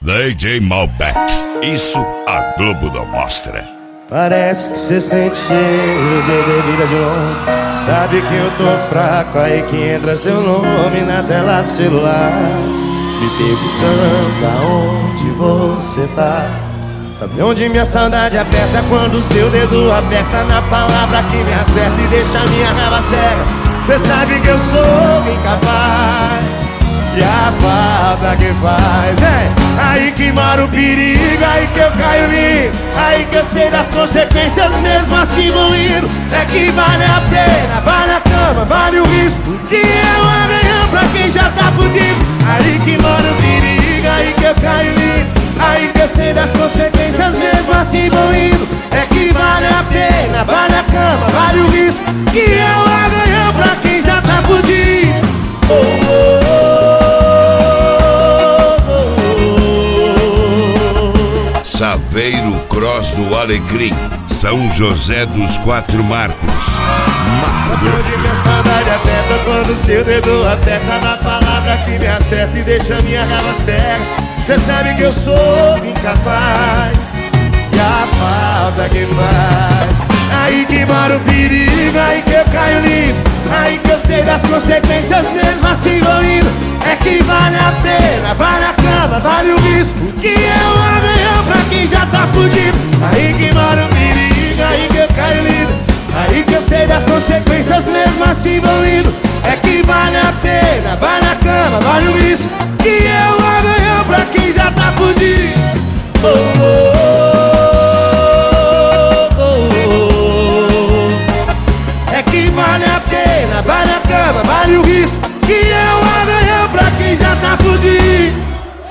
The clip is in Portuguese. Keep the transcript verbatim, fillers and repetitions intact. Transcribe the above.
D J Malbec, isso a Globo não mostra. Parece que cê sente cheiro de bebida de longe. Sabe que eu tô fraco, aí que entra seu nome na tela do celular, me perguntando aonde você tá. Sabe onde minha saudade aperta? Quando seu dedo aperta na palavra que me acerta e deixa minha raiva cega. Cê sabe que eu sou incapaz, e a falta que faz é aí que mora o perigo, aí que eu caio lindo, aí que eu sei das consequências mesmo assim vou indo. É que vale a pena, vale a cama, vale o risco, que é um amanhã pra quem já tá fudido. Aí que mora o perigo, aí que eu caio lindo, aí que eu sei das consequências mesmo assim vou indo. É que vale a pena, vale a cama, vale o risco, que é um amanhã pra quem já tá fudido. Oh, oh, oh. Saveiro Cross do Alecrim, São José dos Quatro Marcos, Mato Grosso. Minha saudade aperta quando seu dedo aperta na palavra que me acerta e deixa minha raiva cega. Cê sabe que eu sou incapaz, e a falta que faz. Aí que mora o perigo, aí que eu caio lindo, aí que eu sei das consequências mesmo assim vou indo. É que vale a pena, vale a cama, vale o risco, que é um amanhã pra quem já tá fudido. Aí que mora o perigo, aí que eu caio lindo, aí que eu sei das consequências mesmo assim vou indo. É que vale a pena, vale a cama, vale o risco, que é um amanhã pra quem já tá fudido. Oh,